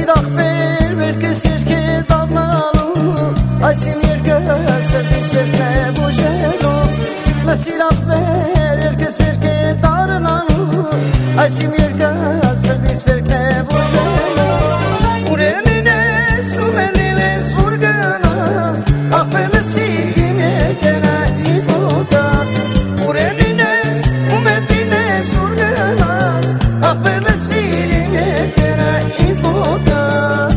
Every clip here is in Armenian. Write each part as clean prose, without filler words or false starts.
սիրախ վերքս երկ է դառնալու այս իմ երկը սրտից վերքն է բուժելու Սիրախ վերքս երկ է դառնալու այս իմ երկը սրտից վերքն է բուժելու Ուրեմին ես ու մենին ես որ գնաս աղբեր լսիկ իմ երկենը իզ մոտած Ուրեմին ես ու մենին ես որ գնաս աղբեր լսիկ իմ երկենը իզ մոտած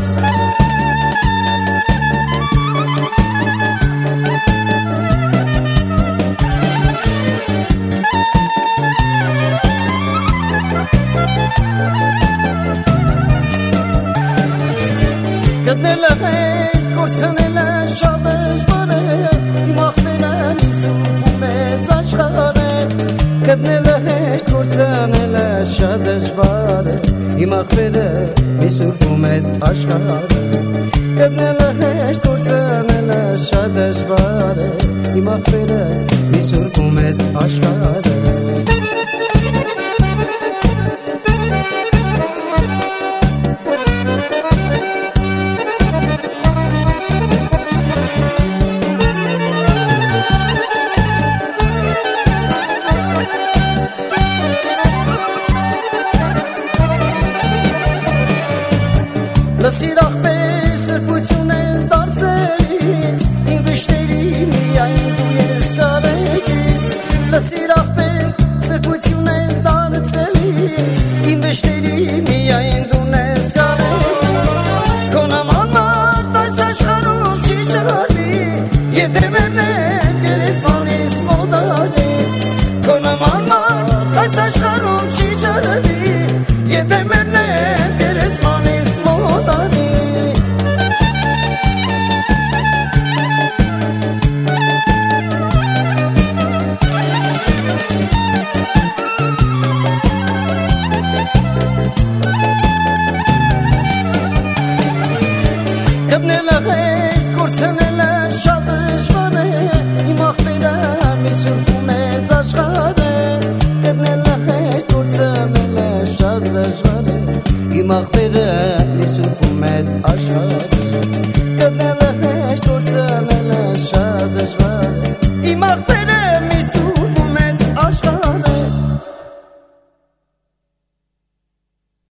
Գտնելը հետ, կործանելը շատ դժվար է Իմ աղբերը մի սուրբ ու մեծ աշխարհ է Գտնելը հետ, կործանելը շատ դժվար է Իմ աղբերը մի սուրբ ու մեծ աշխարհ է Գտնելը հետ, կործանելը շատ դժվար է Իմ աղբերը մի սուրբ ու մեծ աշխարհ է Սիրախ պես սրբություն ես դարսելից Իմ վիշտերի միայն դու ես կարեկից Սիրախ պես սրբություն ես դարսելից Իմ վիշտերի միայն դու ես կարեկից Քո նման մարդ այս աշխարհում չի շարվի Եթե մեռնեմ գերեզմանից մոդարի Քո նման մարդ այս աշխարհում չի շարվի Եթե մեռնեմ գերեզմանից Գտնելը հետ, կործանելը շատ դժվար է Իմ աղբերը մի սուրբ ու մեծ աշխարհ է Գտնելը հետ, կործանելը շատ դժվար է Իմ աղբերը մի սուրբ ու մեծ աշխարհ է